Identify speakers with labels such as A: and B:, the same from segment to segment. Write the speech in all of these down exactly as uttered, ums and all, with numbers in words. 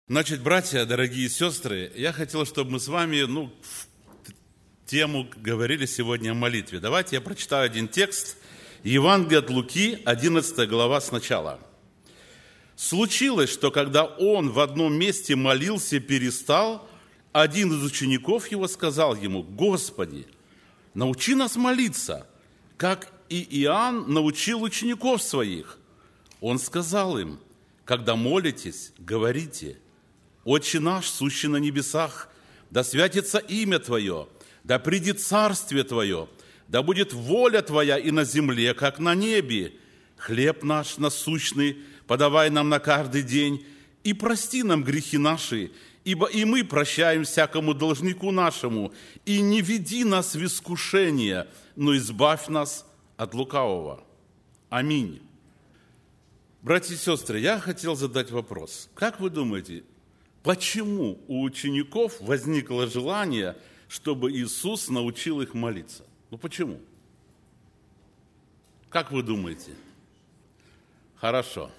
A: Значит, братья, дорогие сестры, я хотел, чтобы мы с вами, ну, тему говорили сегодня о молитве. Давайте я прочитаю один текст. Евангелие от Луки, одиннадцатая глава сначала. «Случилось, что когда он в одном месте молился, перестал, один из учеников его сказал ему: „Господи, научи нас молиться, как и Иоанн научил учеников своих“. Он сказал им: „Когда молитесь, говорите: „Отче наш, сущий на небесах, да святится имя Твое, да придет царствие Твое, да будет воля Твоя и на земле, как на небе. Хлеб наш насущный подавай нам на каждый день, и прости нам грехи наши, ибо и мы прощаем всякому должнику нашему, и не веди нас в искушение, но избавь нас от лукавого. Аминь“». Братья и сестры, я хотел задать вопрос. Как вы думаете, почему у учеников возникло желание, чтобы Иисус научил их молиться? Ну почему? Как вы думаете? Хорошо.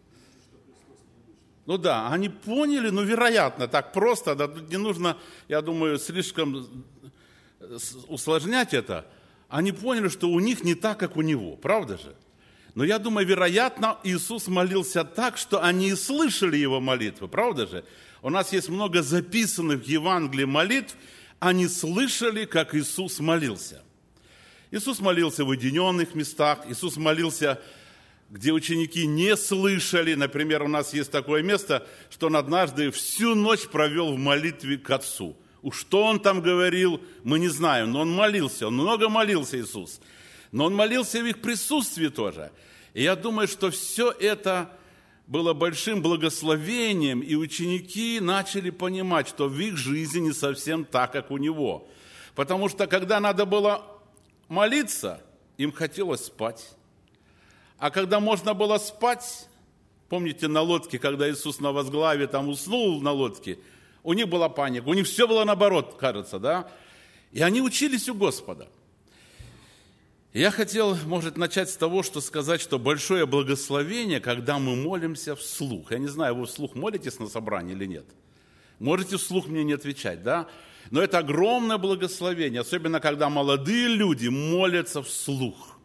A: Ну да, они поняли, ну вероятно, так просто, да, тут не нужно, я думаю, слишком усложнять это. Они поняли, что у них не так, как у него, правда же? Но я думаю, вероятно, Иисус молился так, что они и слышали его молитвы, правда же? У нас есть много записанных в Евангелии молитв, они слышали, как Иисус молился. Иисус молился в уединенных местах, Иисус молился, где ученики не слышали. Например, у нас есть такое место, что он однажды всю ночь провел в молитве к Отцу. Уж что он там говорил, мы не знаем, но он молился, он много молился, Иисус. Но он молился в их присутствии тоже. И я думаю, что все это было большим благословением, и ученики начали понимать, что в их жизни не совсем так, как у него. Потому что, когда надо было молиться, им хотелось спать. А когда можно было спать, помните на лодке, когда Иисус на возглаве там уснул на лодке, у них была паника, у них все было наоборот, кажется, да? И они учились у Господа. Я хотел, может, начать с того, что сказать, что большое благословение, когда мы молимся вслух. Я не знаю, вы вслух молитесь на собрании или нет? Можете вслух мне не отвечать, да? Но это огромное благословение, особенно когда молодые люди молятся вслух.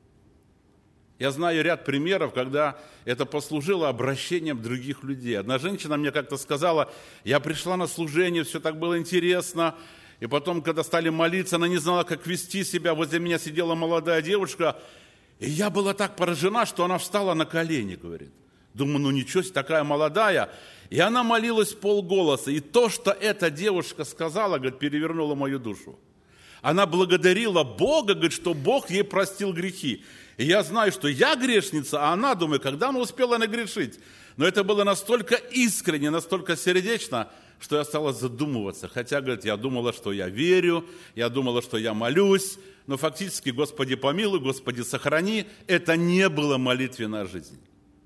A: Я знаю ряд примеров, когда это послужило обращением других людей. Одна женщина мне как-то сказала: я пришла на служение, все так было интересно. И потом, когда стали молиться, она не знала, как вести себя. Возле меня сидела молодая девушка, и я была так поражена, что она встала на колени, говорит. Думаю, ну ничего себе, такая молодая. И она молилась полголоса. И то, что эта девушка сказала, говорит, перевернуло мою душу. Она благодарила Бога, говорит, что Бог ей простил грехи. И я знаю, что я грешница, а она, думаю, когда она успела нагрешить? Но это было настолько искренне, настолько сердечно, что я стала задумываться. Хотя, говорит, я думала, что я верю, я думала, что я молюсь, но фактически, Господи помилуй, Господи сохрани, это не было молитвенная жизнь.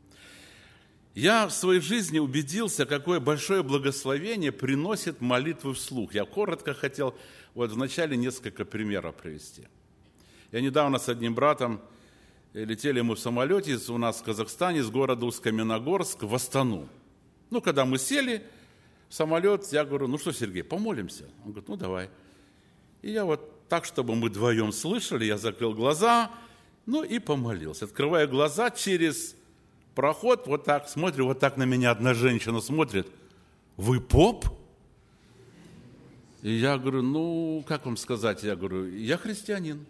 A: Я в своей жизни убедился, какое большое благословение приносит молитвы вслух. Я коротко хотел вот вначале несколько примеров привести. Я недавно с одним братом летели мы в самолете у нас в Казахстане с города Усть-Каменогорск в Астану. Ну, когда мы сели в самолет, я говорю: ну что, Сергей, помолимся? Он говорит: ну давай. И я вот так, чтобы мы вдвоем слышали, я закрыл глаза, ну и помолился. Открываю глаза, через проход, вот так смотрю, вот так на меня одна женщина смотрит: вы поп? И я говорю: ну, как вам сказать? Я говорю: я христианин.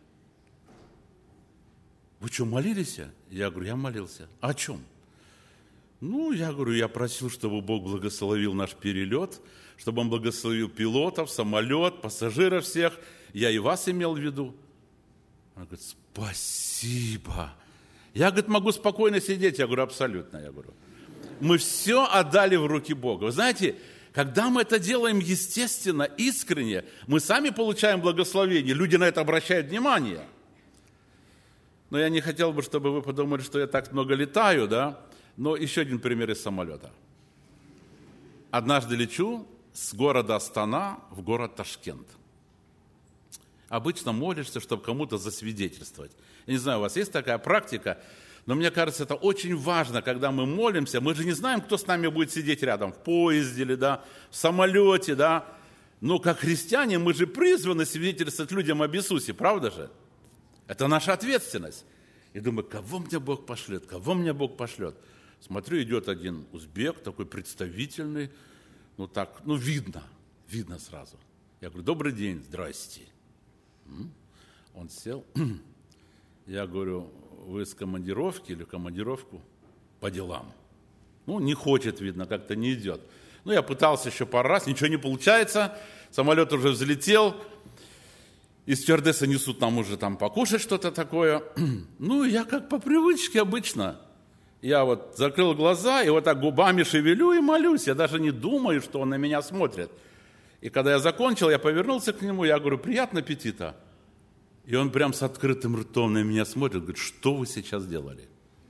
A: Вы что, молились? Я говорю: я молился. А о чем? Ну, я говорю, я просил, чтобы Бог благословил наш перелет, чтобы Он благословил пилотов, самолет, пассажиров всех. Я и вас имел в виду. Она говорит: спасибо. Я, говорит, могу спокойно сидеть. Я говорю: абсолютно. Я говорю, мы все отдали в руки Бога. Вы знаете, когда мы это делаем естественно, искренне, мы сами получаем благословение. Люди на это обращают внимание. Но я не хотел бы, чтобы вы подумали, что я так много летаю, да? Но еще один пример из самолета. Однажды лечу с города Астана в город Ташкент. Обычно молишься, чтобы кому-то засвидетельствовать. Я не знаю, у вас есть такая практика? Но мне кажется, это очень важно, когда мы молимся. Мы же не знаем, кто с нами будет сидеть рядом, в поезде или да, в самолете, да. Но как христиане мы же призваны свидетельствовать людям об Иисусе, правда же? Это наша ответственность. И думаю, кого мне Бог пошлет, кого мне Бог пошлет. Смотрю, идет один узбек, такой представительный, ну так, ну видно, видно сразу. Я говорю, добрый день, здрасте. Он сел, я говорю, вы с командировки или командировку? По делам. Ну, не хочет, видно, как-то не идет. Ну, я пытался еще пару раз, ничего не получается. Самолет уже взлетел. И стюардессы несут нам уже там покушать что-то такое. Ну, я как по привычке обычно. Я вот закрыл глаза и вот так губами шевелю и молюсь. Я даже не думаю, что он на меня смотрит. И когда я закончил, я повернулся к нему, я говорю, приятного аппетита. И он прям с открытым ртом на меня смотрит, говорит, что вы сейчас делали?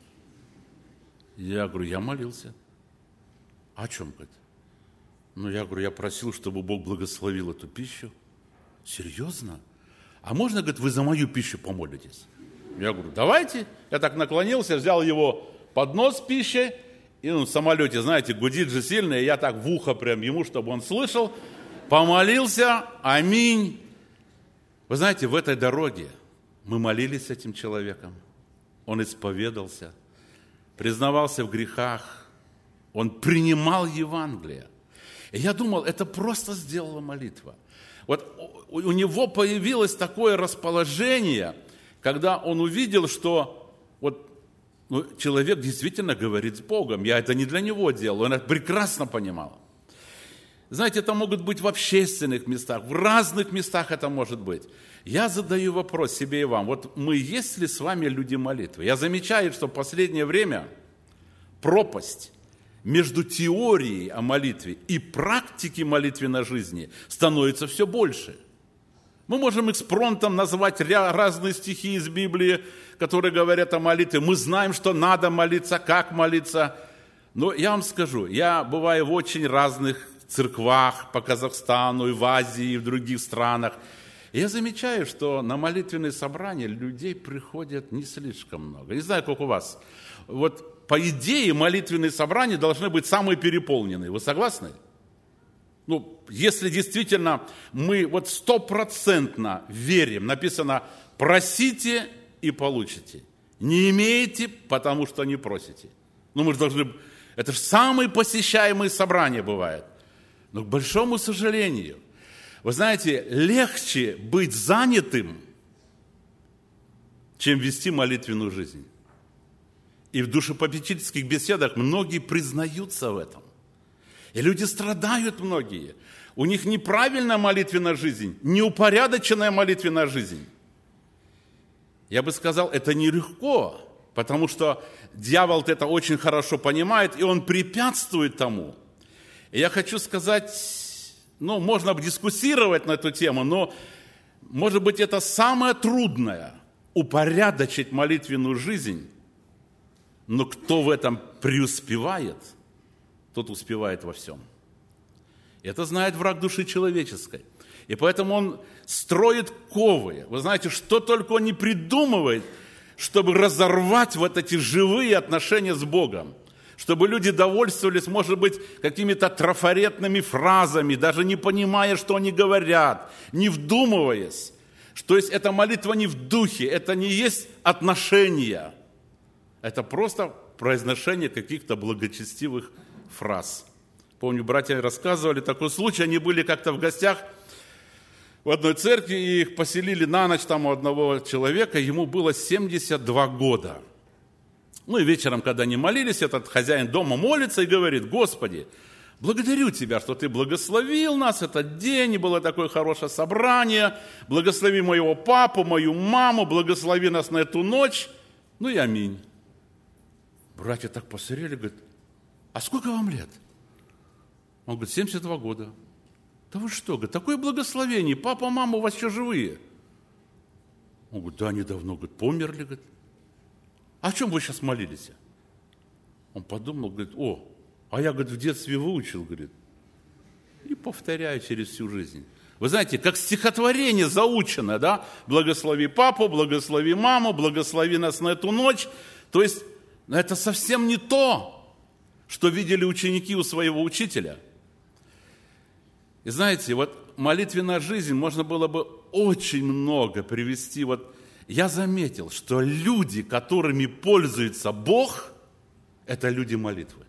A: Я говорю, я молился. О чем, говорит? Ну, я говорю, я просил, чтобы Бог благословил эту пищу. Серьезно? А можно, говорит, вы за мою пищу помолитесь? Я говорю, давайте. Я так наклонился, взял его поднос с пищей, и он в самолете, знаете, гудит же сильно, и я так в ухо прям ему, чтобы он слышал, помолился, аминь. Вы знаете, в этой дороге мы молились с этим человеком, он исповедался, признавался в грехах, он принимал Евангелие. И я думал, это просто сделала молитва. Вот у него появилось такое расположение, когда он увидел, что вот, ну, человек действительно говорит с Богом. Я это не для него делал, он это прекрасно понимал. Знаете, это могут быть в общественных местах, в разных местах это может быть. Я задаю вопрос себе и вам. Вот мы есть ли с вами люди молитвы? Я замечаю, что в последнее время пропасть между теорией о молитве и практикой молитвенной жизни становится все больше. Мы можем экспромтом назвать разные стихи из Библии, которые говорят о молитве. Мы знаем, что надо молиться, как молиться. Но я вам скажу, я бываю в очень разных церквах по Казахстану, и в Азии, и в других странах. И я замечаю, что на молитвенные собрания людей приходят не слишком много. Не знаю, как у вас. Вот по идее молитвенные собрания должны быть самые переполненные. Вы согласны? Ну, если действительно мы вот стопроцентно верим, написано «просите и получите». Не имеете, потому что не просите. Ну, мы же должны... Это же самые посещаемые собрания бывают. Но, к большому сожалению, вы знаете, легче быть занятым, чем вести молитвенную жизнь. И в душепопечительских беседах многие признаются в этом. И люди страдают многие. У них неправильная молитвенная жизнь, неупорядоченная молитвенная жизнь. Я бы сказал, это нелегко, потому что дьявол это очень хорошо понимает, и он препятствует тому. И я хочу сказать, ну, можно дискуссировать на эту тему, но, может быть, это самое трудное – упорядочить молитвенную жизнь. Но кто в этом преуспевает, тот успевает во всем. Это знает враг души человеческой. И поэтому он строит ковы. Вы знаете, что только он не придумывает, чтобы разорвать вот эти живые отношения с Богом. Чтобы люди довольствовались, может быть, какими-то трафаретными фразами, даже не понимая, что они говорят, не вдумываясь. То есть эта молитва не в духе, это не есть отношения. Это просто произношение каких-то благочестивых фраз. Помню, братья рассказывали такой случай, они были как-то в гостях в одной церкви, и их поселили на ночь там у одного человека, ему было семьдесят два года. Ну и вечером, когда они молились, этот хозяин дома молится и говорит: «Господи, благодарю Тебя, что Ты благословил нас этот день, и было такое хорошее собрание, благослови моего папу, мою маму, благослови нас на эту ночь». Ну и аминь. Братья так посмотрели, говорят: «А сколько вам лет?» Он говорит: семьдесят два года. «Да вы что, говорит, такое благословение, папа, мама у вас еще живые?» Он говорит: «Да, они давно, говорит, померли, говорит». «А о чем вы сейчас молились?» Он подумал, говорит: «О, а я, говорит, в детстве выучил, говорит, и повторяю через всю жизнь». Вы знаете, как стихотворение заучено, да? «Благослови папу, благослови маму, благослови нас на эту ночь». То есть это совсем не то, что видели ученики у своего учителя. И знаете, вот молитвенная жизнь можно было бы очень много привести. Вот я заметил, что люди, которыми пользуется Бог, это люди молитвы.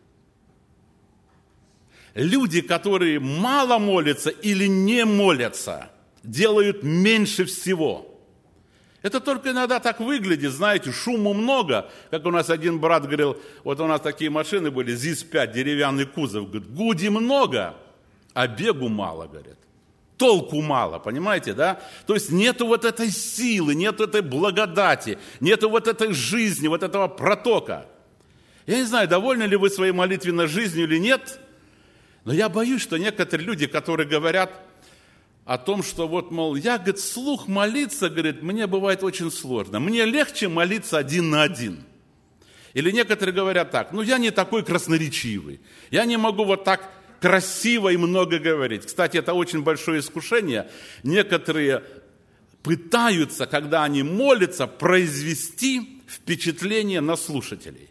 A: Люди, которые мало молятся или не молятся, делают меньше всего. Это только иногда так выглядит, знаете, шуму много. Как у нас один брат говорил, вот у нас такие машины были, ЗИС пять, деревянный кузов. Говорит, гуди много, а бегу мало, говорят. Толку мало, понимаете, да? То есть нету вот этой силы, нету этой благодати, нету вот этой жизни, вот этого протока. Я не знаю, довольны ли вы своей молитвенной жизнью или нет, но я боюсь, что некоторые люди, которые говорят о том, что вот, мол, я, говорит, вслух молиться, говорит, мне бывает очень сложно. Мне легче молиться один на один. Или некоторые говорят так, ну, я не такой красноречивый, я не могу вот так красиво и много говорить. Кстати, это очень большое искушение. Некоторые пытаются, когда они молятся, произвести впечатление на слушателей.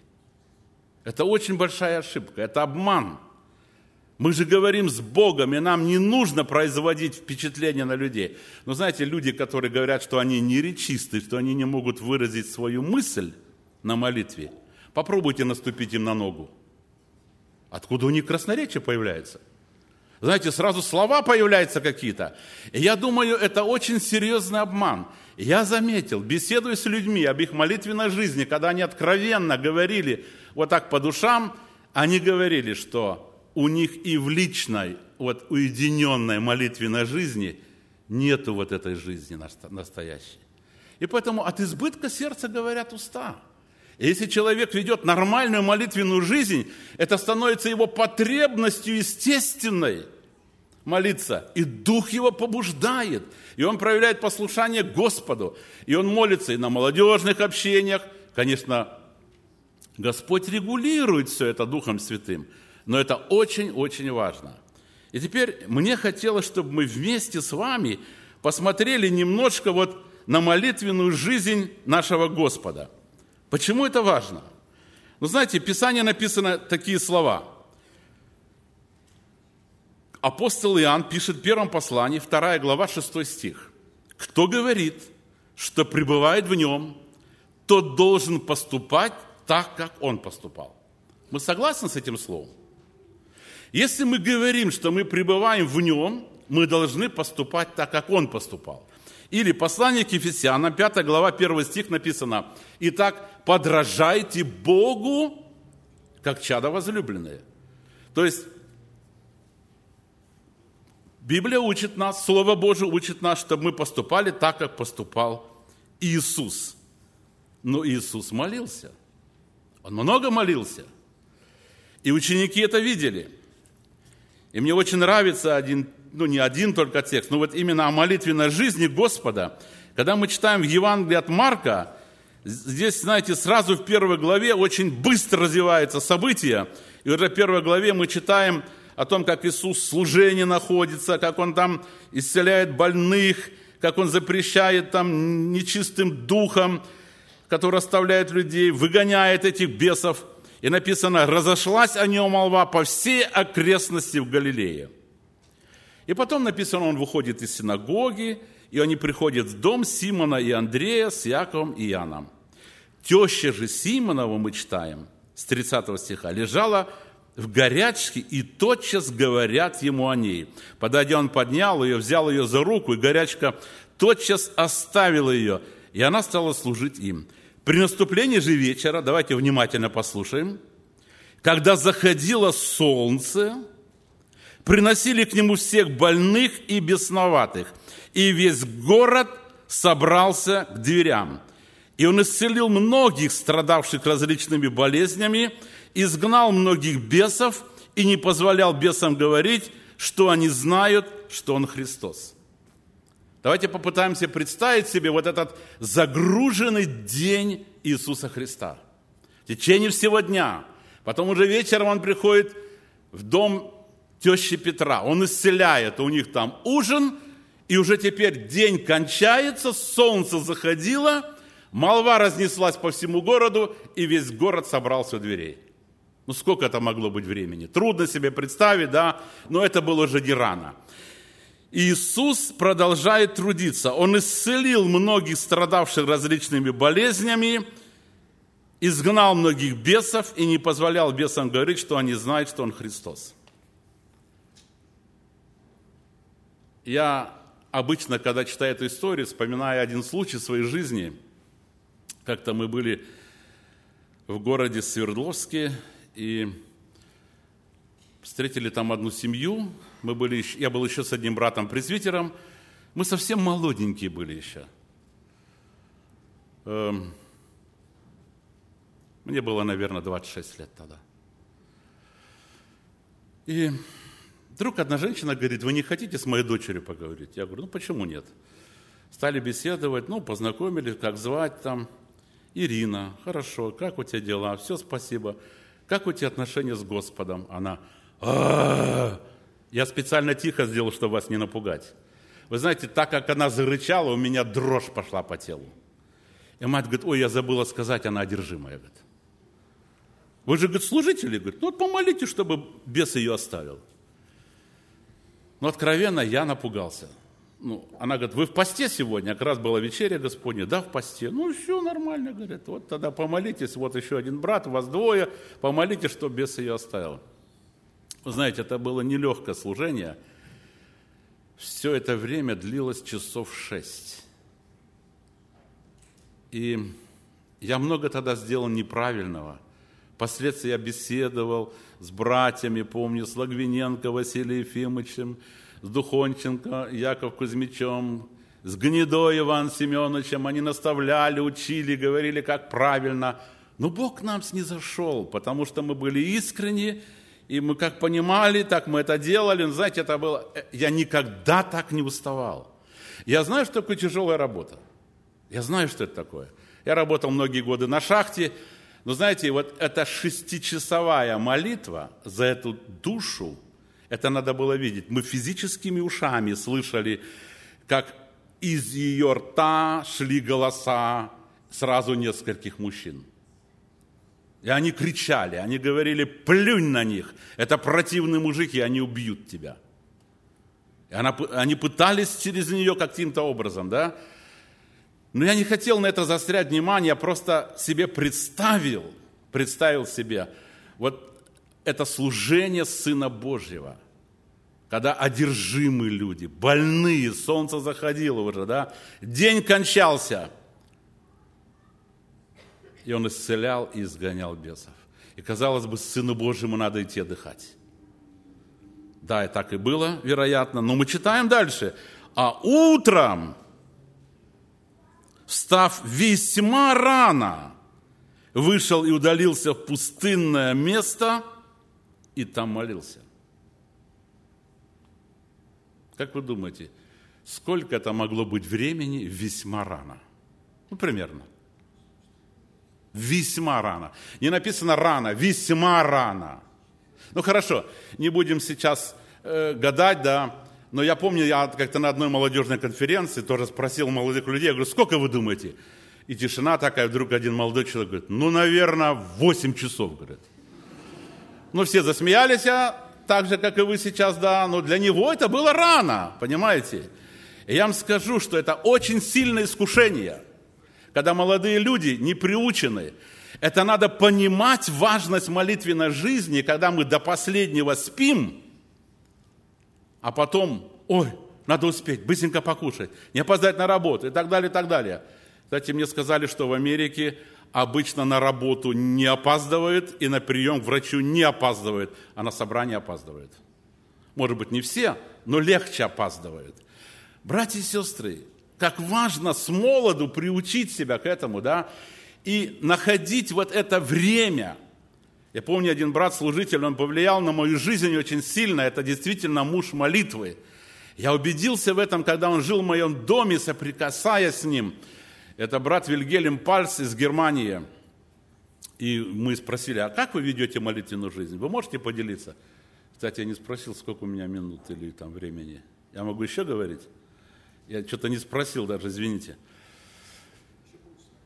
A: Это очень большая ошибка, это обман. Мы же говорим с Богом, и нам не нужно производить впечатление на людей. Но знаете, люди, которые говорят, что они не речисты, что они не могут выразить свою мысль на молитве, попробуйте наступить им на ногу. Откуда у них красноречие появляется? Знаете, сразу слова появляются какие-то. И я думаю, это очень серьезный обман. Я заметил, беседуя с людьми об их молитвенной жизни, когда они откровенно говорили вот так по душам, они говорили, что у них и в личной, вот уединенной молитвенной жизни нету вот этой жизни настоящей. И поэтому от избытка сердца говорят уста. И если человек ведет нормальную молитвенную жизнь, это становится его потребностью естественной молиться. И Дух его побуждает. И он проявляет послушание Господу. И он молится и на молодежных общениях. Конечно, Господь регулирует все это Духом Святым. Но это очень-очень важно. И теперь мне хотелось, чтобы мы вместе с вами посмотрели немножко вот на молитвенную жизнь нашего Господа. Почему это важно? Ну, знаете, в Писании написаны такие слова. Апостол Иоанн пишет в первом послании, вторая глава, шестой стих. «Кто говорит, что пребывает в нем, тот должен поступать так, как он поступал». Мы согласны с этим словом? Если мы говорим, что мы пребываем в нем, мы должны поступать так, как он поступал. Или послание к Ефесянам, пятая глава, первый стих написано: «Итак, подражайте Богу, как чада возлюбленные». То есть Библия учит нас, Слово Божие учит нас, чтобы мы поступали так, как поступал Иисус. Но Иисус молился. Он много молился. И ученики это видели. И мне очень нравится один, ну не один только текст, но вот именно о молитвенной жизни Господа. Когда мы читаем в Евангелии от Марка, здесь, знаете, сразу в первой главе очень быстро развиваются события. И уже в первой главе мы читаем о том, как Иисус в служении находится, как Он там исцеляет больных, как Он запрещает там нечистым духом, который оставляет людей, выгоняет этих бесов. И написано: «Разошлась о нем молва по всей окрестности в Галилее». И потом написано, он выходит из синагоги, и они приходят в дом Симона и Андрея с Иаковом и Иоанном. Теща же Симонова, мы читаем, с тридцатого стиха, лежала в горячке, и тотчас говорят ему о ней. Подойдя, он поднял ее, взял ее за руку, и горячка тотчас оставила ее, и она стала служить им. При наступлении же вечера, давайте внимательно послушаем, когда заходило солнце, приносили к нему всех больных и бесноватых, и весь город собрался к дверям. И он исцелил многих, страдавших различными болезнями, изгнал многих бесов и не позволял бесам говорить, что они знают, что он Христос. Давайте попытаемся представить себе вот этот загруженный день Иисуса Христа. В течение всего дня. Потом уже вечером он приходит в дом тещи Петра. Он исцеляет, у них там ужин, и уже теперь день кончается, солнце заходило, Молва разнеслась по всему городу, и весь город собрался у дверей. Ну, сколько это могло быть времени? Трудно себе представить, да, но это было уже не рано. Иисус продолжает трудиться. Он исцелил многих страдавших различными болезнями, изгнал многих бесов и не позволял бесам говорить, что они знают, что Он Христос. Я обычно, когда читаю эту историю, вспоминаю один случай в своей жизни. Как-то мы были в городе Свердловске и встретили там одну семью. Мы были, я был еще с одним братом-презвитером. Мы совсем молоденькие были еще. Мне было, наверное, двадцать шесть лет тогда. И вдруг одна женщина говорит: вы не хотите с моей дочерью поговорить? Я говорю: ну почему нет? Стали беседовать, ну, познакомились, как звать там. Ирина, хорошо, как у тебя дела? Все, спасибо. Как у тебя отношения с Господом? Она: а-а-а! Я специально тихо сделал, чтобы вас не напугать. Вы знаете, так как она зарычала, у меня дрожь пошла по телу. И мать говорит: ой, я забыла сказать, она одержимая. Говорит. Вы же, говорит, служители? Говорит, ну вот помолитесь, чтобы бес ее оставил. Но откровенно я напугался. Ну, она говорит: вы в посте сегодня? Как раз была вечеря Господня. Да, в посте. Ну, все нормально, говорит. Вот тогда помолитесь, вот еще один брат, вас двое, помолитесь, чтобы бес ее оставил. Вы знаете, это было нелегкое служение. Все это время длилось часов шесть. И я много тогда сделал неправильного. Впоследствии я беседовал с братьями, помню, с Логвиненко Василием Ефимовичем, с Духонченко Яков Кузьмичем, с Гнедой Иваном Семеновичем. Они наставляли, учили, говорили, как правильно. Но Бог нам снизошел, потому что мы были искренни, и мы как понимали, так мы это делали. Но, знаете, это было... Я никогда так не уставал. Я знаю, что такое тяжелая работа. Я знаю, что это такое. Я работал многие годы на шахте. Но, знаете, вот эта шестичасовая молитва за эту душу, это надо было видеть. Мы физическими ушами слышали, как из ее рта шли голоса сразу нескольких мужчин. И они кричали, они говорили: плюнь на них, это противные мужики, они убьют тебя. И она, они пытались через нее каким-то образом, да? Но я не хотел на это заострять внимание, я просто себе представил, представил себе вот это служение Сына Божьего, когда одержимые люди, больные, солнце заходило уже, да, день кончался, и Он исцелял и изгонял бесов. И, казалось бы, Сыну Божьему надо идти отдыхать. Да, и так и было, вероятно, но мы читаем дальше. А утром, встав весьма рано, вышел и удалился в пустынное место, и там молился. Как вы думаете, сколько это могло быть времени весьма рано? Ну, примерно. Весьма рано. Не написано рано, весьма рано. Ну, хорошо, не будем сейчас э, гадать, да, но я помню, я как-то на одной молодежной конференции тоже спросил молодых людей, я говорю: сколько вы думаете? И тишина такая, вдруг один молодой человек говорит: ну, наверное, восемь часов, говорит. Ну, все засмеялись, а так же, как и вы сейчас, да, но для него это было рано, понимаете? И я вам скажу, что это очень сильное искушение, когда молодые люди не приучены. Это надо понимать важность молитвенной жизни, когда мы до последнего спим, а потом, ой, надо успеть, быстренько покушать, не опоздать на работу и так далее, и так далее. Кстати, мне сказали, что в Америке обычно на работу не опаздывают и на прием к врачу не опаздывают, а на собрание опаздывают. Может быть, не все, но легче опаздывают. Братья и сестры, как важно с молоду приучить себя к этому, да, и находить вот это время. Я помню, один брат-служитель, он повлиял на мою жизнь очень сильно, это действительно муж молитвы. Я убедился в этом, когда он жил в моем доме, соприкасаясь с ним. Это брат Вильгельм Пальц из Германии. И мы спросили: а как вы ведете молитвенную жизнь? Вы можете поделиться? Кстати, я не спросил, сколько у меня минут или там времени. Я могу еще говорить? Я что-то не спросил даже, извините.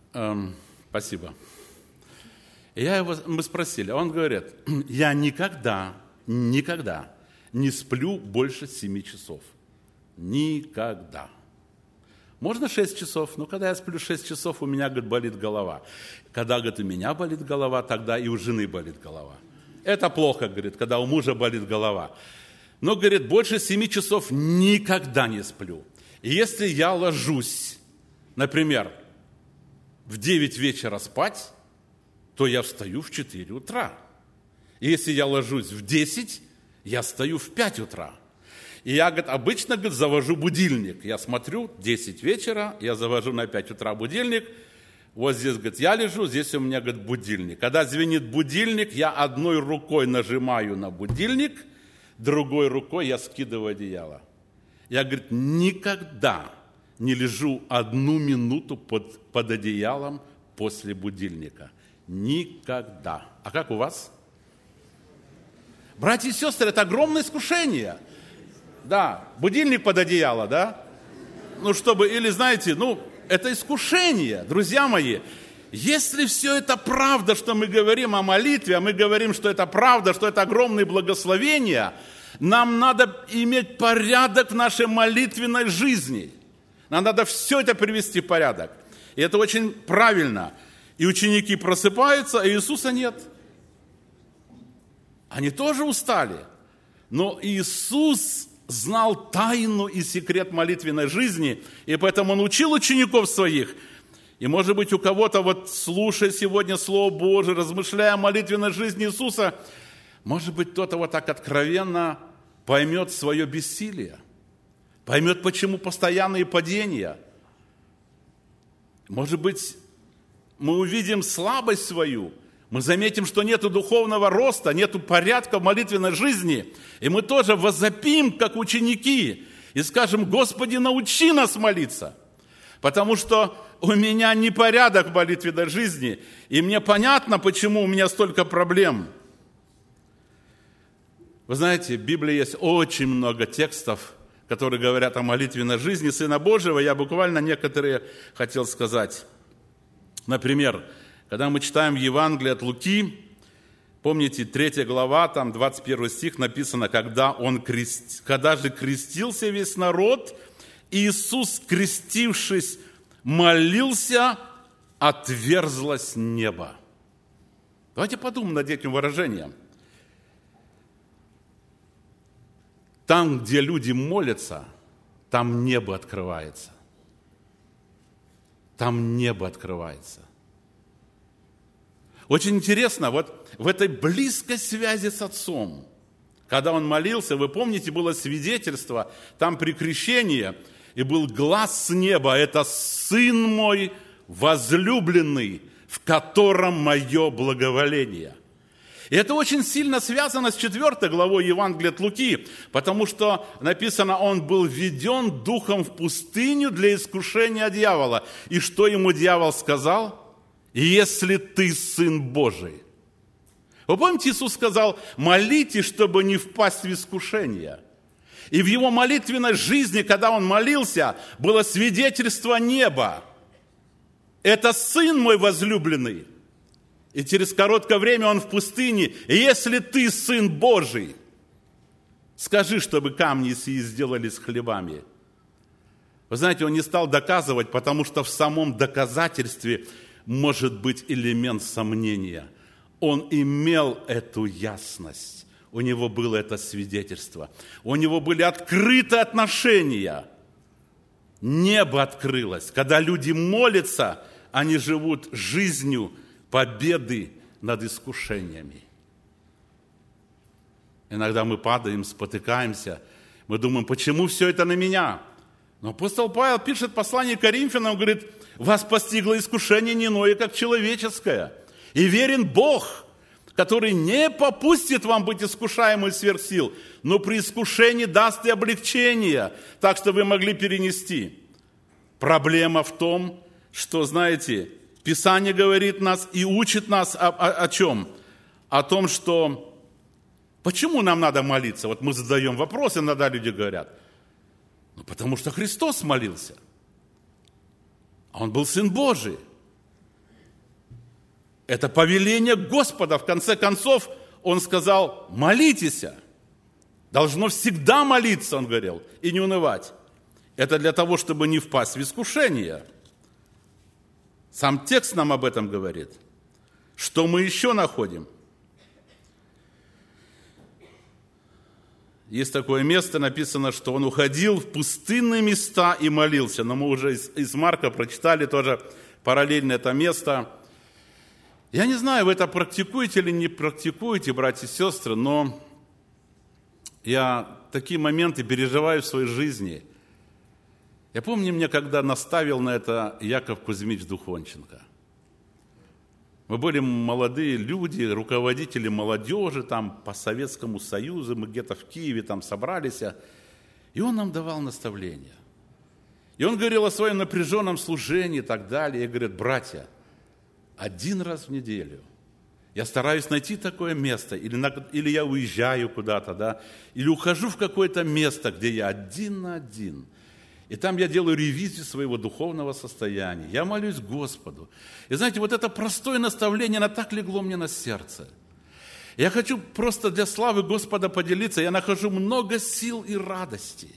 A: Эм, спасибо. И я его, мы спросили, он говорит, я никогда, никогда не сплю больше семи часов. Никогда. Можно шесть часов, но когда я сплю шесть часов, у меня, говорит, болит голова. Когда, говорит, у меня болит голова, тогда и у жены болит голова. Это плохо, говорит, когда у мужа болит голова. Но, говорит, больше семи часов никогда не сплю. И если я ложусь, например, в девять вечера спать, то я встаю в четыре утра. И если я ложусь в десять, я встаю в пять утра. И я, говорит, обычно, говорит, завожу будильник. Я смотрю, десять вечера, я завожу на пять утра будильник. Вот здесь, говорит, я лежу, здесь у меня, говорит, будильник. Когда звенит будильник, я одной рукой нажимаю на будильник, другой рукой я скидываю одеяло. Я, говорит, никогда не лежу одну минуту под, под одеялом после будильника. Никогда. А как у вас? Братья и сестры, это огромное искушение. Да, будильник под одеяло, да? Ну, чтобы, или, знаете, ну, это искушение, друзья мои. Если все это правда, что мы говорим о молитве, а мы говорим, что это правда, что это огромные благословения, нам надо иметь порядок в нашей молитвенной жизни. Нам надо все это привести в порядок. И это очень правильно. И ученики просыпаются, а Иисуса нет. Они тоже устали. Но Иисус знал тайну и секрет молитвенной жизни, и поэтому Он учил учеников своих. И, может быть, у кого-то, вот слушая сегодня Слово Божие, размышляя о молитвенной жизни Иисуса, может быть, кто-то вот так откровенно поймет свое бессилие, поймет, почему постоянные падения. Может быть, мы увидим слабость свою, мы заметим, что нет духовного роста, нет порядка в молитвенной жизни, и мы тоже возопим, как ученики, и скажем: Господи, научи нас молиться, потому что у меня непорядок в молитвенной жизни, и мне понятно, почему у меня столько проблем. Вы знаете, в Библии есть очень много текстов, которые говорят о молитвенной жизни Сына Божьего. Я буквально некоторые хотел сказать. Например, когда мы читаем Евангелие от Луки, помните, третья глава, там двадцать первый стих написано: когда, он крест... когда же крестился весь народ, Иисус, крестившись, молился, отверзлось небо. Давайте подумаем над этим выражением. Там, где люди молятся, там небо открывается. Там небо открывается. Очень интересно, вот в этой близкой связи с Отцом, когда Он молился, вы помните, было свидетельство, там при крещении, и был глас с неба: это Сын мой возлюбленный, в котором мое благоволение. И это очень сильно связано с четвёртой главой Евангелия от Луки, потому что написано: Он был введен духом в пустыню для искушения дьявола. И что ему дьявол сказал? Если ты Сын Божий. Вы помните, Иисус сказал: молитесь, чтобы не впасть в искушение. И в его молитвенной жизни, когда он молился, было свидетельство неба. Это Сын мой возлюбленный. И через короткое время он в пустыне: если ты Сын Божий, скажи, чтобы камни сии сделались хлебами. Вы знаете, он не стал доказывать, потому что в самом доказательстве может быть элемент сомнения. Он имел эту ясность, у него было это свидетельство, у него были открыты отношения. Небо открылось. Когда люди молятся, они живут жизнью победы над искушениями. Иногда мы падаем, спотыкаемся, мы думаем: почему все это на меня? Но апостол Павел пишет послание к Коринфянам, говорит: вас постигло искушение не иное, как человеческое. И верен Бог, который не попустит вам быть искушаемым сверх сил, но при искушении даст и облегчение, так что вы могли перенести. Проблема в том, что, знаете, Писание говорит нас и учит нас о, о, о чем? О том, что почему нам надо молиться? Вот мы задаем вопрос, иногда люди говорят: ну, потому что Христос молился. Он был Сын Божий. Это повеление Господа. В конце концов, он сказал, молитесь. Должно всегда молиться, он говорил, и не унывать. Это для того, чтобы не впасть в искушение. Сам текст нам об этом говорит. Что мы еще находим? Есть такое место, написано, что он уходил в пустынные места и молился. Но мы уже из, из Марка прочитали тоже параллельно это место. Я не знаю, вы это практикуете или не практикуете, братья и сестры, но я такие моменты переживаю в своей жизни. Я помню, мне когда наставил на это Яков Кузьмич Духонченко. Мы были молодые люди, руководители молодежи там по Советскому Союзу, мы где-то в Киеве там собрались, и он нам давал наставления. И он говорил о своем напряженном служении и так далее. И говорит, братья, один раз в неделю я стараюсь найти такое место, или, на, или я уезжаю куда-то, да, или ухожу в какое-то место, где я один на один. И там я делаю ревизию своего духовного состояния. Я молюсь Господу. И знаете, вот это простое наставление, оно так легло мне на сердце. Я хочу просто для славы Господа поделиться. Я нахожу много сил и радости,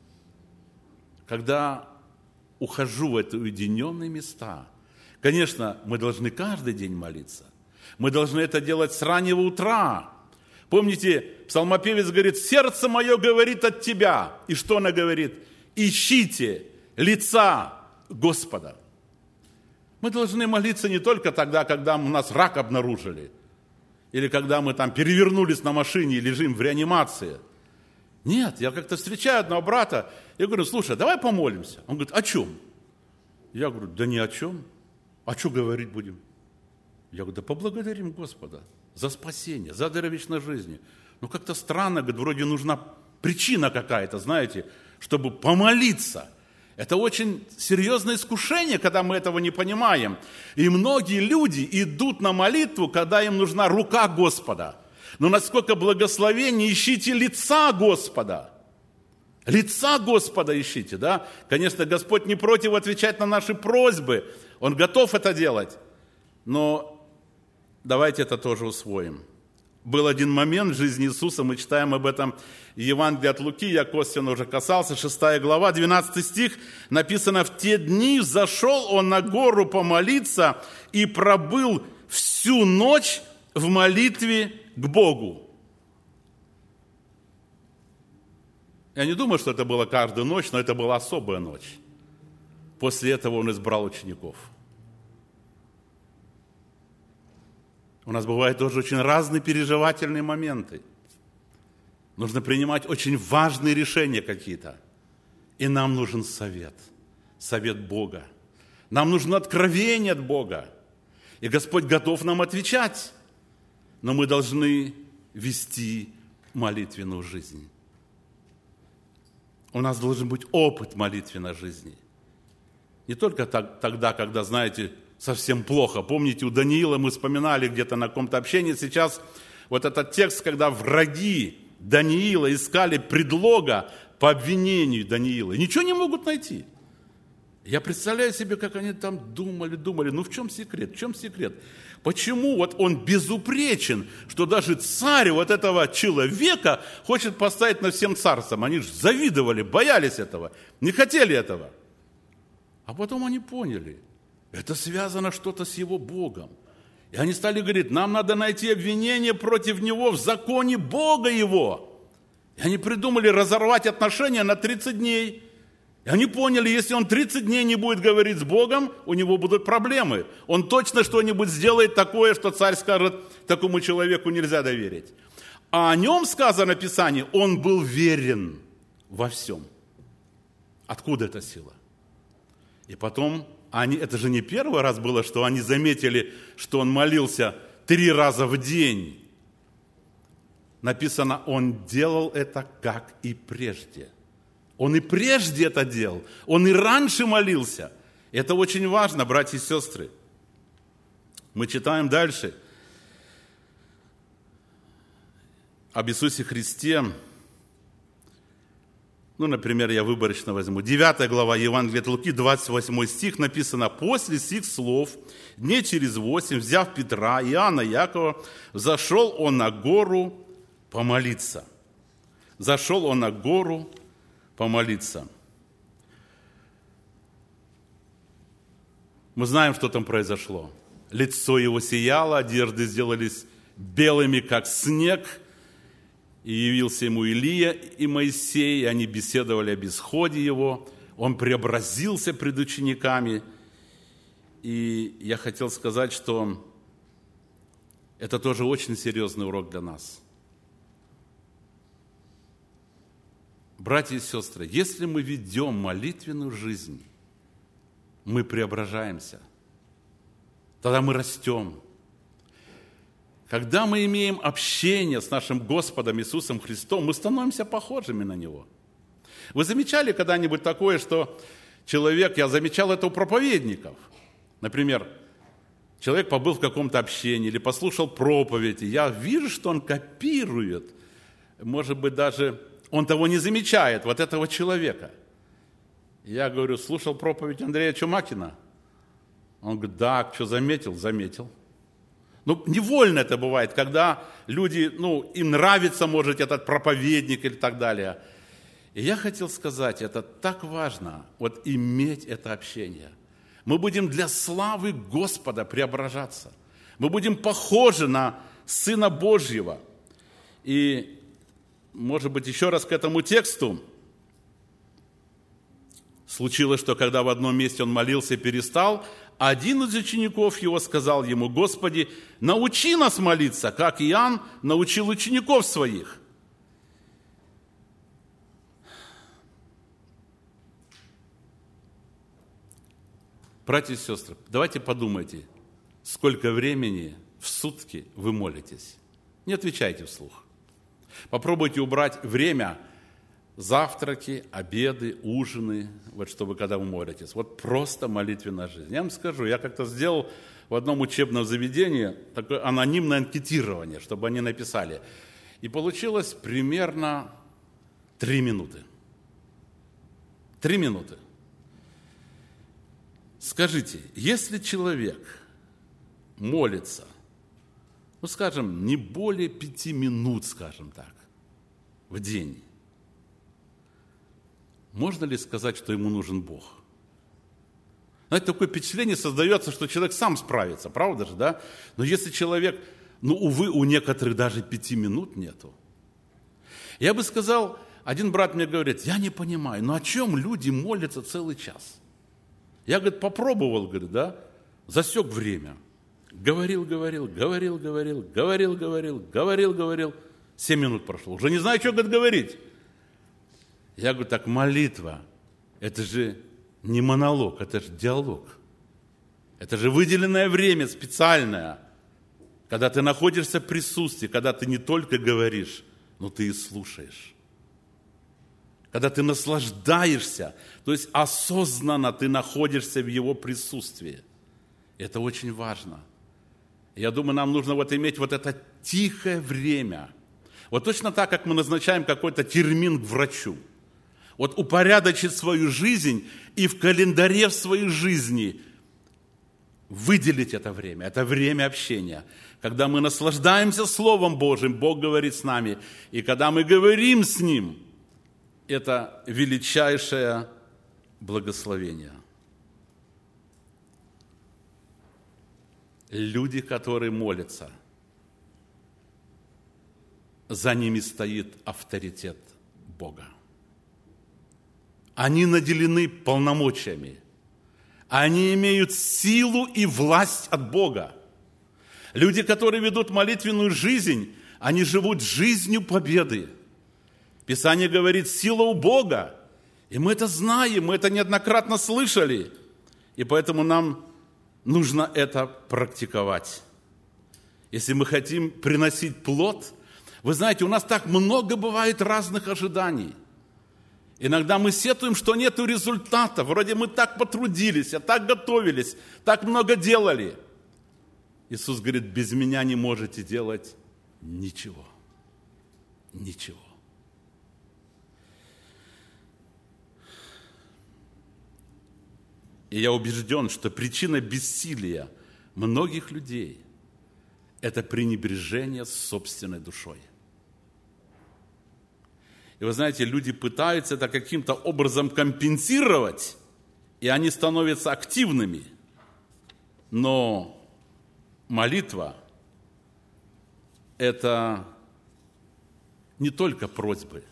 A: когда ухожу в эти уединенные места. Конечно, мы должны каждый день молиться. Мы должны это делать с раннего утра. Помните, псалмопевец говорит, «Сердце мое говорит от тебя». И что она говорит? Ищите лица Господа. Мы должны молиться не только тогда, когда у нас рак обнаружили, или когда мы там перевернулись на машине и лежим в реанимации. Нет, я как-то встречаю одного брата, я говорю, слушай, давай помолимся. Он говорит, о чем? Я говорю, да ни о чем. А что говорить будем? Я говорю, да поблагодарим Господа за спасение, за дар вечной жизни. Ну как-то странно, говорит, вроде нужна причина какая-то, знаете, чтобы помолиться. Это очень серьезное искушение, когда мы этого не понимаем. И многие люди идут на молитву, когда им нужна рука Господа. Но насколько благословение, ищите лица Господа. Лица Господа ищите, да? Конечно, Господь не против отвечать на наши просьбы. Он готов это делать. Но давайте это тоже усвоим. Был один момент в жизни Иисуса, мы читаем об этом в Евангелии от Луки, я косвенно уже касался, шестая глава, двенадцатый стих, написано, «В те дни взошел он на гору помолиться и пробыл всю ночь в молитве к Богу». Я не думаю, что это было каждую ночь, но это была особая ночь. После этого он избрал учеников. У нас бывают тоже очень разные переживательные моменты. Нужно принимать очень важные решения какие-то. И нам нужен совет. Совет Бога. Нам нужно откровение от Бога. И Господь готов нам отвечать. Но мы должны вести молитвенную жизнь. У нас должен быть опыт молитвенной жизни. Не только так, тогда, когда, знаете, совсем плохо. Помните, у Даниила мы вспоминали где-то на каком-то общении сейчас вот этот текст, когда враги Даниила искали предлога по обвинению Даниила. И ничего не могут найти. Я представляю себе, как они там думали, думали. Ну в чем секрет? В чем секрет? Почему вот он безупречен, что даже царь вот этого человека хочет поставить над всем царством? Они же завидовали, боялись этого, не хотели этого. А потом они поняли, это связано что-то с его Богом. И они стали говорить, нам надо найти обвинение против него в законе Бога его. И они придумали разорвать отношения на тридцать дней. И они поняли, если он тридцать дней не будет говорить с Богом, у него будут проблемы. Он точно что-нибудь сделает такое, что царь скажет, такому человеку нельзя доверить. А о нем сказано в Писании, он был верен во всем. Откуда эта сила? И потом, они, это же не первый раз было, что они заметили, что он молился три раза в день. Написано, он делал это как и прежде. Он и прежде это делал, он и раньше молился. Это очень важно, братья и сестры. Мы читаем дальше об Иисусе Христе. Ну, например, я выборочно возьму. девятая глава Евангелия от Луки, двадцать восьмой стих написано: «После сих слов, дней через восемь, взяв Петра, Иоанна, Якова, зашел он на гору помолиться». Зашел он на гору помолиться. Мы знаем, что там произошло. Лицо его сияло, одежды сделались белыми, как снег. И явился ему Илия и Моисей, и они беседовали об исходе его. Он преобразился пред учениками. И я хотел сказать, что это тоже очень серьезный урок для нас. Братья и сестры, если мы ведем молитвенную жизнь, мы преображаемся. Тогда мы растем. Когда мы имеем общение с нашим Господом Иисусом Христом, мы становимся похожими на Него. Вы замечали когда-нибудь такое, что человек, я замечал это у проповедников, например, человек побыл в каком-то общении или послушал проповеди, я вижу, что он копирует, может быть, даже он того не замечает, вот этого человека. Я говорю, слушал проповедь Андрея Чумакина? Он говорит, да, что заметил? Заметил. Ну, невольно это бывает, когда люди, ну, им нравится, может, этот проповедник или так далее. И я хотел сказать, это так важно, вот иметь это общение. Мы будем для славы Господа преображаться. Мы будем похожи на Сына Божьего. И, может быть, еще раз к этому тексту. Случилось, что когда в одном месте он молился и перестал, один из учеников его сказал ему: «Господи, научи нас молиться, как Иоанн научил учеников своих». Братья и сестры, давайте подумайте, сколько времени в сутки вы молитесь. Не отвечайте вслух. Попробуйте убрать время, завтраки, обеды, ужины, вот чтобы когда вы молитесь. Вот просто молитвенная жизнь. Я вам скажу, я как-то сделал в одном учебном заведении такое анонимное анкетирование, чтобы они написали. И получилось примерно три минуты. Три минуты. Скажите, если человек молится, ну, скажем, не более пяти минут, скажем так, в день, можно ли сказать, что ему нужен Бог? Знаете, такое впечатление создается, что человек сам справится, правда же, да? Но если человек, ну, увы, у некоторых даже пяти минут нету. Я бы сказал, один брат мне говорит, я не понимаю, ну о чем люди молятся целый час? Я, говорит, попробовал, говорит, да, засек время. Говорил, говорил, говорил, говорил, говорил, говорил, говорил, говорил. Семь минут прошло. Уже не знаю, что, говорит, говорить. Я говорю, так молитва, это же не монолог, это же диалог. Это же выделенное время специальное, когда ты находишься в присутствии, когда ты не только говоришь, но ты и слушаешь. Когда ты наслаждаешься, то есть осознанно ты находишься в Его присутствии. Это очень важно. Я думаю, нам нужно вот иметь вот это тихое время. Вот точно так, как мы назначаем какой-то термин к врачу. Вот упорядочить свою жизнь и в календаре в своей жизни выделить это время. Это время общения. Когда мы наслаждаемся Словом Божьим, Бог говорит с нами. И когда мы говорим с Ним, это величайшее благословение. Люди, которые молятся, за ними стоит авторитет Бога. Они наделены полномочиями. Они имеют силу и власть от Бога. Люди, которые ведут молитвенную жизнь, они живут жизнью победы. Писание говорит, сила у Бога. И мы это знаем, мы это неоднократно слышали. И поэтому нам нужно это практиковать. Если мы хотим приносить плод, вы знаете, у нас так много бывает разных ожиданий. Иногда мы сетуем, что нет результата. Вроде мы так потрудились, так готовились, так много делали. Иисус говорит, без меня не можете делать ничего. Ничего. И я убежден, что причина бессилия многих людей – это пренебрежение собственной душой. И вы знаете, люди пытаются это каким-то образом компенсировать, и они становятся активными. Но молитва – это не только просьбы,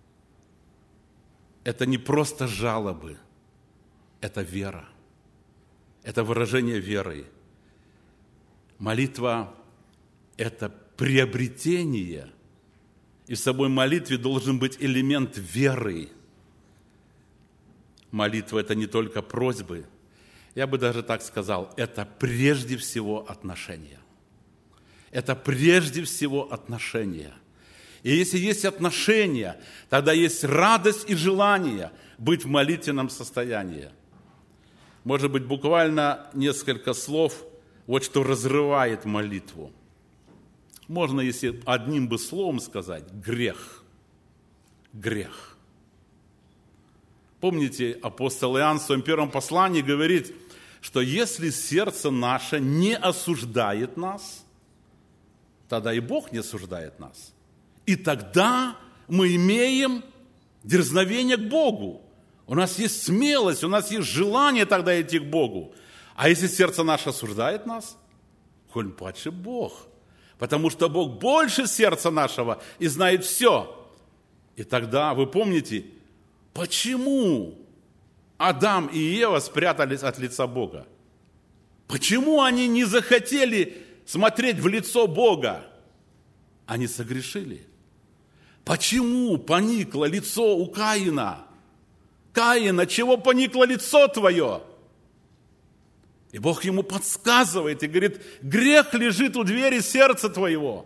A: это не просто жалобы, это вера, это выражение веры. Молитва – это приобретение, и в самой молитве должен быть элемент веры. Молитва – это не только просьбы, я бы даже так сказал, это прежде всего отношения. Это прежде всего отношения. И если есть отношения, тогда есть радость и желание быть в молитвенном состоянии. Может быть, буквально несколько слов, вот что разрывает молитву. Можно, если одним бы словом сказать, грех. Грех. Помните, апостол Иоанн в своем первом послании говорит, что если сердце наше не осуждает нас, тогда и Бог не осуждает нас. И тогда мы имеем дерзновение к Богу. У нас есть смелость, у нас есть желание тогда идти к Богу. А если сердце наше осуждает нас, коль падший Бог. Потому что Бог больше сердца нашего и знает все. И тогда, вы помните, почему Адам и Ева спрятались от лица Бога? Почему они не захотели смотреть в лицо Бога? Они согрешили. Почему поникло лицо у Каина? Каин, от чего поникло лицо твое? И Бог ему подсказывает и говорит, грех лежит у двери сердца твоего.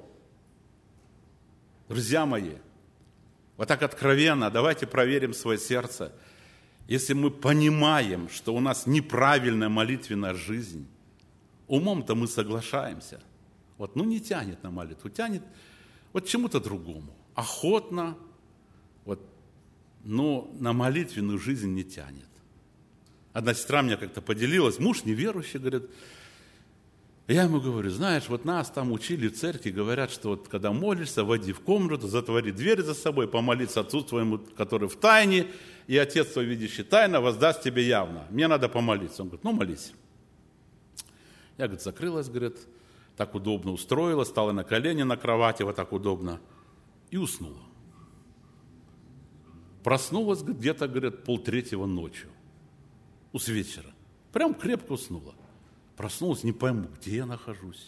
A: Друзья мои, вот так откровенно, давайте проверим свое сердце. Если мы понимаем, что у нас неправильная молитвенная жизнь, умом-то мы соглашаемся. Вот, ну не тянет на молитву, тянет вот чему-то другому. Охотно, вот, но на молитвенную жизнь не тянет. Одна сестра мне как-то поделилась, муж неверующий, говорит, я ему говорю, знаешь, вот нас там учили в церкви, говорят, что вот когда молишься, войди в комнату, затвори дверь за собой, помолиться Отцу твоему, который в тайне, и Отец твой, видящий тайно, воздаст тебе явно. Мне надо помолиться. Он говорит, ну молись. Я, говорит, закрылась, говорит, так удобно устроилась, стала на колени на кровати, вот так удобно, и уснула. Проснулась где-то, говорит, полтретьего ночью, с вечера. Прям крепко уснула. Проснулась, не пойму, где я нахожусь.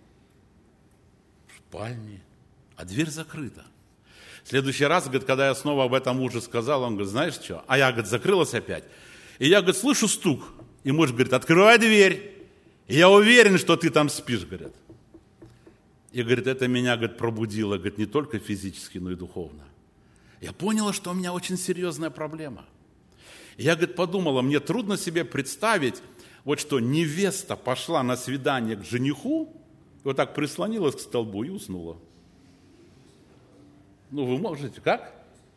A: В спальне, а дверь закрыта. В следующий раз, говорит, когда я снова об этом мужу сказал, он говорит, знаешь что? А я, говорит, закрылась опять. И я, говорит, слышу стук. И муж говорит, открывай дверь. И я уверен, что ты там спишь, говорит. И, говорит, это меня, говорит, пробудило, говорит, не только физически, но и духовно. Я поняла, что у меня очень серьезная проблема. И я, говорит, подумала, мне трудно себе представить, вот что невеста пошла на свидание к жениху, и вот так прислонилась к столбу и уснула. Ну, вы можете, как?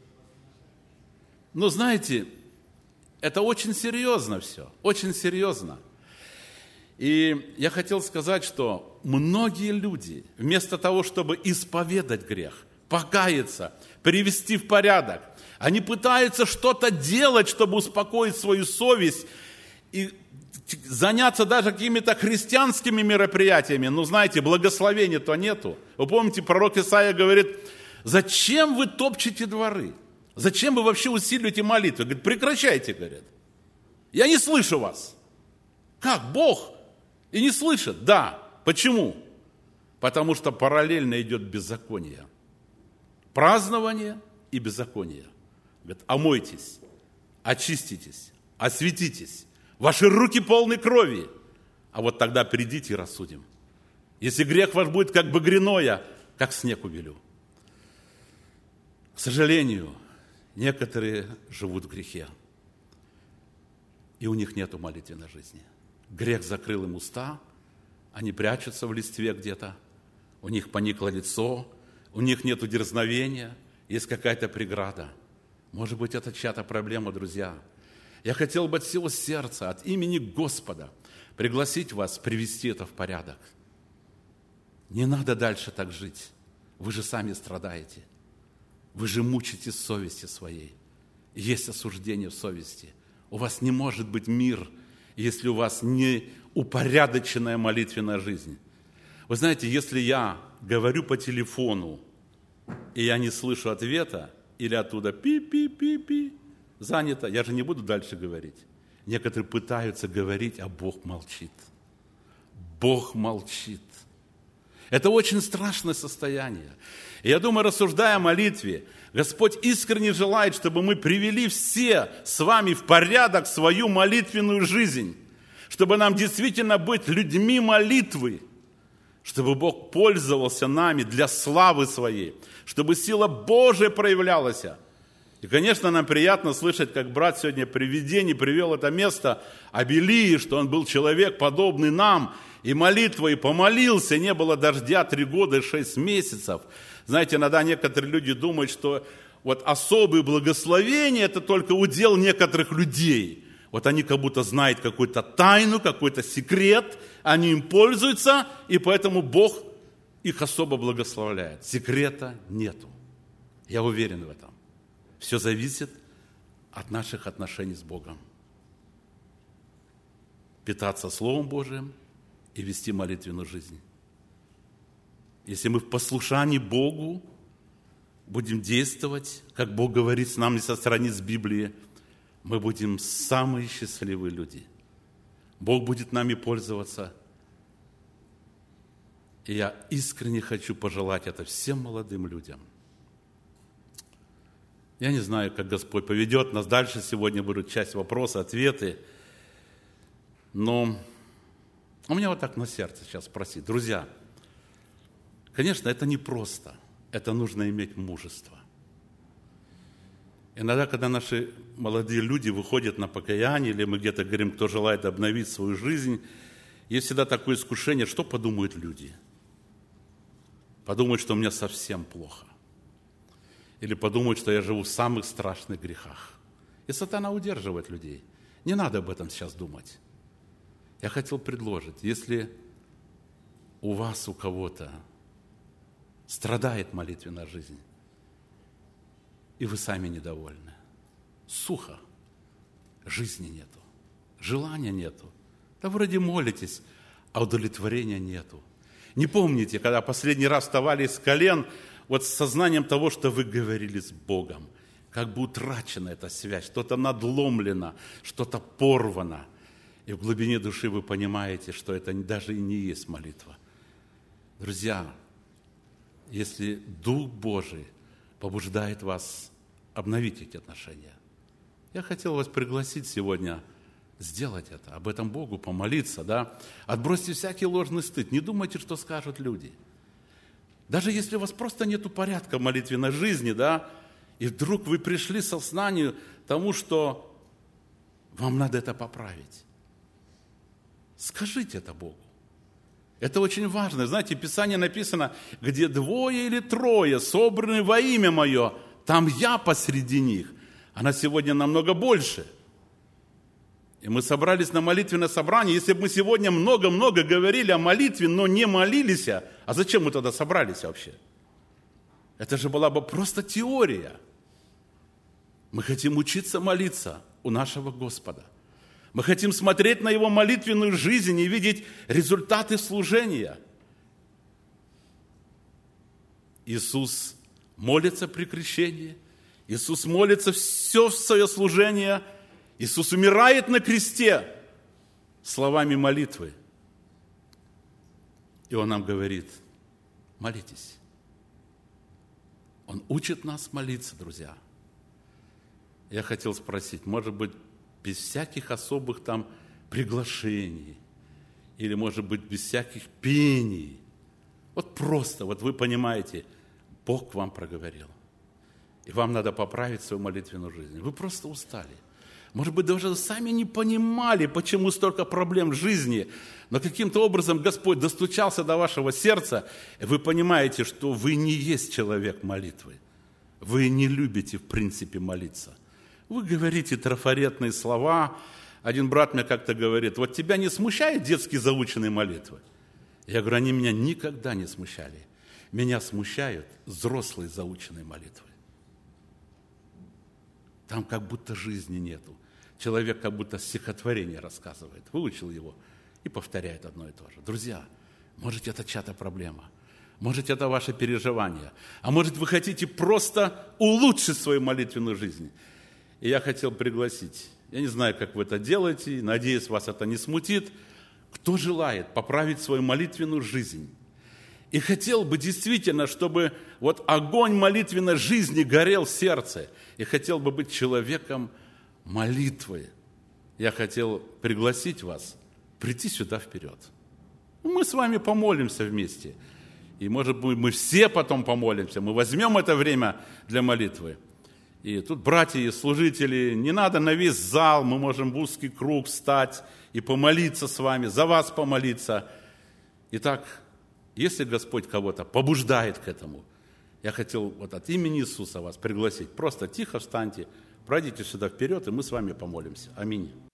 A: Ну, знаете, это очень серьезно все, очень серьезно. И я хотел сказать, что многие люди, вместо того, чтобы исповедать грех, покаяться, привести в порядок, они пытаются что-то делать, чтобы успокоить свою совесть и заняться даже какими-то христианскими мероприятиями. Ну, знаете, благословения-то нету. Вы помните, пророк Исаия говорит, зачем вы топчете дворы? Зачем вы вообще усиливаете молитвы? Говорит, прекращайте, говорит. Я не слышу вас. Как? Бог? И не слышит? Да. Почему? Потому что параллельно идет беззаконие. Празднование и беззаконие. Говорит, омойтесь, очиститесь, осветитесь. Ваши руки полны крови. А вот тогда придите и рассудим. Если грех ваш будет как багряное, как снег убелю. К сожалению, некоторые живут в грехе. И у них нет молитвенной жизни. Грех закрыл им уста, они прячутся в листве где-то, у них поникло лицо, у них нет дерзновения, есть какая-то преграда. Может быть, это чья-то проблема, друзья. Я хотел бы от всего сердца, от имени Господа пригласить вас привести это в порядок. Не надо дальше так жить. Вы же сами страдаете. Вы же мучаетесь совести своей. Есть осуждение в совести. У вас не может быть мир, если у вас не упорядоченная молитвенная жизнь. Вы знаете, если я говорю по телефону, и я не слышу ответа, или оттуда пи-пи-пи-пи, занято, я же не буду дальше говорить. Некоторые пытаются говорить, а Бог молчит. Бог молчит. Это очень страшное состояние. И я думаю, рассуждая о молитве, Господь искренне желает, чтобы мы привели все с вами в порядок свою молитвенную жизнь, чтобы нам действительно быть людьми молитвы, чтобы Бог пользовался нами для славы Своей, чтобы сила Божия проявлялась. И, конечно, нам приятно слышать, как брат сегодня при видении привел это место об Илии, что он был человек, подобный нам, и молитва, и помолился, не было дождя три года и шесть месяцев. Знаете, иногда некоторые люди думают, что вот особые благословения – это только удел некоторых людей. Вот они как будто знают какую-то тайну, какой-то секрет, они им пользуются, и поэтому Бог их особо благословляет. Секрета нету. Я уверен в этом. Все зависит от наших отношений с Богом. Питаться Словом Божиим и вести молитвенную жизнь. Если мы в послушании Богу будем действовать, как Бог говорит с нами со страниц Библии, мы будем самые счастливые люди. Бог будет нами пользоваться. И я искренне хочу пожелать это всем молодым людям. Я не знаю, как Господь поведет нас дальше. Сегодня будут часть вопроса, ответы. Но у меня вот так на сердце сейчас спросить. Друзья, конечно, это непросто. Это нужно иметь мужество. Иногда, когда наши молодые люди выходят на покаяние, или мы где-то говорим, кто желает обновить свою жизнь, есть всегда такое искушение, что подумают люди. Подумают, что у меня совсем плохо. Или подумают, что я живу в самых страшных грехах. И сатана удерживает людей. Не надо об этом сейчас думать. Я хотел предложить, если у вас, у кого-то страдает молитвенная жизнь, и вы сами недовольны, сухо, жизни нету, желания нету, да вроде молитесь, а удовлетворения нету. Не помните, когда последний раз вставали с колен, вот с сознанием того, что вы говорили с Богом, как бы утрачена эта связь, что-то надломлено, что-то порвано. И в глубине души вы понимаете, что это даже и не есть молитва. Друзья, если Дух Божий побуждает вас обновить эти отношения, я хотел вас пригласить сегодня сделать это, об этом Богу помолиться, да? Отбросьте всякий ложный стыд, не думайте, что скажут люди. Даже если у вас просто нету порядка в молитвенной жизни, да, и вдруг вы пришли к сознанию тому, что вам надо это поправить, скажите это Богу. Это очень важно. Знаете, в Писании написано, где двое или трое собраны во имя Мое, там я посреди них. Она сегодня намного больше. И мы собрались на молитвенное собрание. Если бы мы сегодня много-много говорили о молитве, но не молились, а зачем мы тогда собрались вообще? Это же была бы просто теория. Мы хотим учиться молиться у нашего Господа. Мы хотим смотреть на Его молитвенную жизнь и видеть результаты служения. Иисус молится при крещении. Иисус молится все свое служение. Иисус умирает на кресте словами молитвы. И Он нам говорит, молитесь. Он учит нас молиться, друзья. Я хотел спросить, может быть, без всяких особых там приглашений, или, может быть, без всяких пений. Вот просто, вот вы понимаете, Бог к вам проговорил. И вам надо поправить свою молитвенную жизнь. Вы просто устали. Может быть, даже сами не понимали, почему столько проблем в жизни, но каким-то образом Господь достучался до вашего сердца, и вы понимаете, что вы не есть человек молитвы. Вы не любите, в принципе, молиться. Вы говорите трафаретные слова. Один брат мне как-то говорит: вот тебя не смущают детские заученные молитвы? Я говорю: они меня никогда не смущали. Меня смущают взрослые заученные молитвы. Там как будто жизни нету. Человек как будто стихотворение рассказывает, выучил его и повторяет одно и то же. Друзья, может, это чья-то проблема, может, это ваше переживание, а может, вы хотите просто улучшить свою молитвенную жизнь. И я хотел пригласить, я не знаю, как вы это делаете, надеюсь, вас это не смутит, кто желает поправить свою молитвенную жизнь и хотел бы действительно, чтобы вот огонь молитвенной жизни горел в сердце, и хотел бы быть человеком молитвы, я хотел пригласить вас прийти сюда вперед. Мы с вами помолимся вместе. И, может быть, мы все потом помолимся. Мы возьмем это время для молитвы. И тут, братья и служители, не надо на весь зал, мы можем в узкий круг встать и помолиться с вами, за вас помолиться. Итак, если Господь кого-то побуждает к этому, я хотел вот от имени Иисуса вас пригласить. Просто тихо встаньте, пройдите сюда вперед, и мы с вами помолимся. Аминь.